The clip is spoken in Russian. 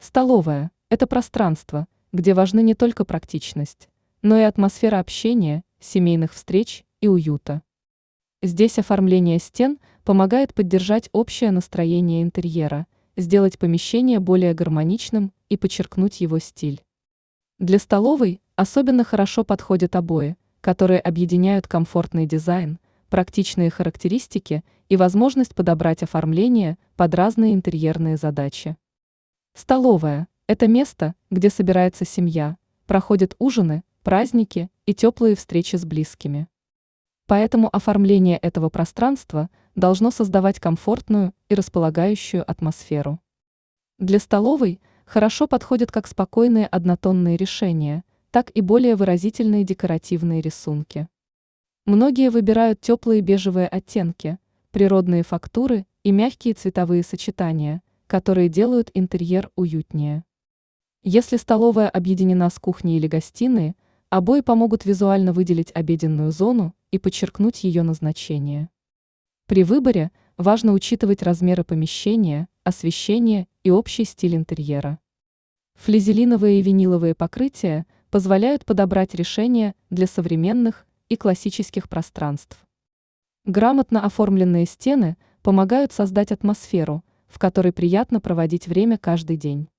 Столовая– это пространство, где важны не только практичность, но и атмосфера общения, семейных встреч и уюта. Здесь оформление стен помогает поддержать общее настроение интерьера, сделать помещение более гармоничным и подчеркнуть его стиль. Для столовой особенно хорошо подходят обои, которые объединяют комфортный дизайн, практичные характеристики и возможность подобрать оформление под разные интерьерные задачи. Столовая– это место, где собирается семья, проходят ужины, праздники и теплые встречи с близкими. Поэтому оформление этого пространства должно создавать комфортную и располагающую атмосферу. Для столовой хорошо подходят как спокойные однотонные решения, так и более выразительные декоративные рисунки. Многие выбирают теплые бежевые оттенки, природные фактуры и мягкие цветовые сочетания, которые делают интерьер уютнее. Если столовая объединена с кухней или гостиной, обои помогут визуально выделить обеденную зону и подчеркнуть ее назначение. При выборе важно учитывать размеры помещения, освещение и общий стиль интерьера. Флизелиновые и виниловые покрытия позволяют подобрать решения для современных и классических пространств. Грамотно оформленные стены помогают создать атмосферу, в которой приятно проводить время каждый день.